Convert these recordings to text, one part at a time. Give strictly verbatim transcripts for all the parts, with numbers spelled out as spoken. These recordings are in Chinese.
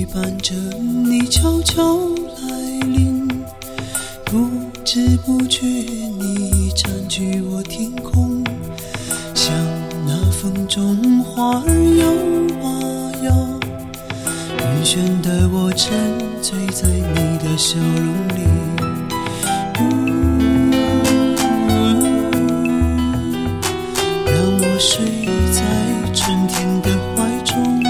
伴着你悄悄来临，不知不觉你占据我天空，像那风中花儿摇啊摇，晕眩的我沉醉在你的笑容里。让我睡在春天的怀中，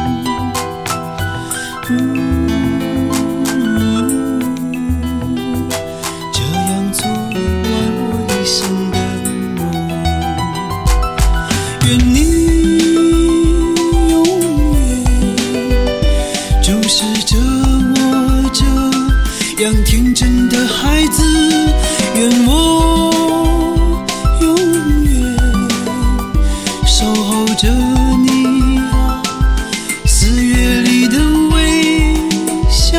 这样做完我一生的梦。愿你永远注视着我这样天真的孩子，愿我永远守候着你啊，四月里的微笑。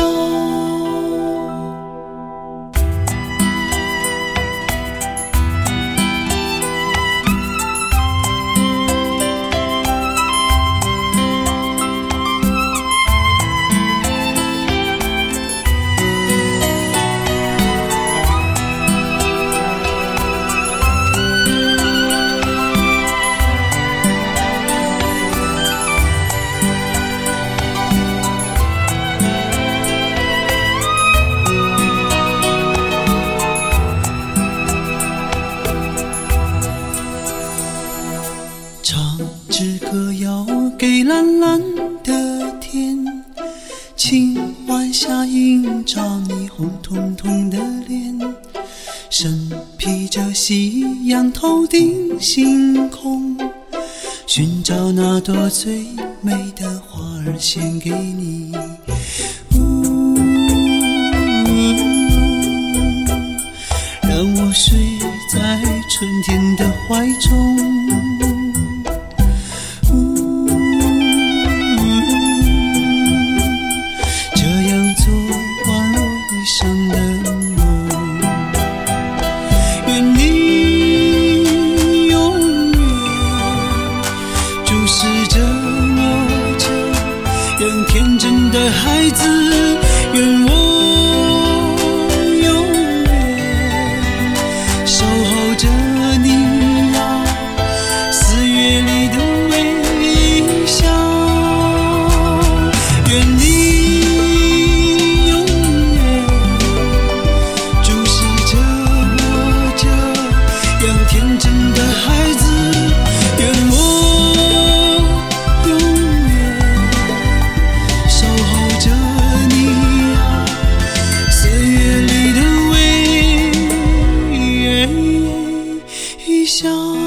唱支歌谣给蓝蓝的天，今晚霞映照你红彤彤的脸，身披着夕阳头顶星空，寻找那朵最美的花儿献给你。让我睡在春天的怀中，天真的孩子，愿我永远守候着你啊，四月里的微笑。愿你永远注视着我这样天真的孩子，愿我笑。